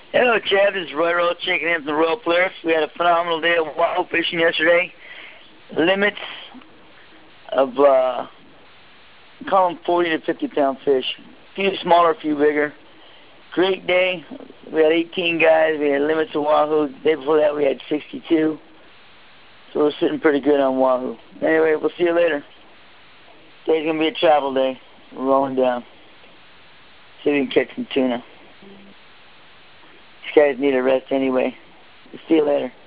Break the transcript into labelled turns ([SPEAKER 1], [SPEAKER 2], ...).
[SPEAKER 1] Hello, Chad. This is Roy Roll checking in from the Royal Polaris. We had a phenomenal day of wahoo fishing yesterday. Limits of, call them 40 to 50 pound fish. A few smaller, a few bigger. Great day. We had 18 guys. We had limits of wahoo. The day before that, we had 62. So we're sitting pretty good on wahoo. Anyway, we'll see you later. Today's going to be a travel day. We're rolling down. See if we can catch some tuna. These guys need a rest anyway. See you later.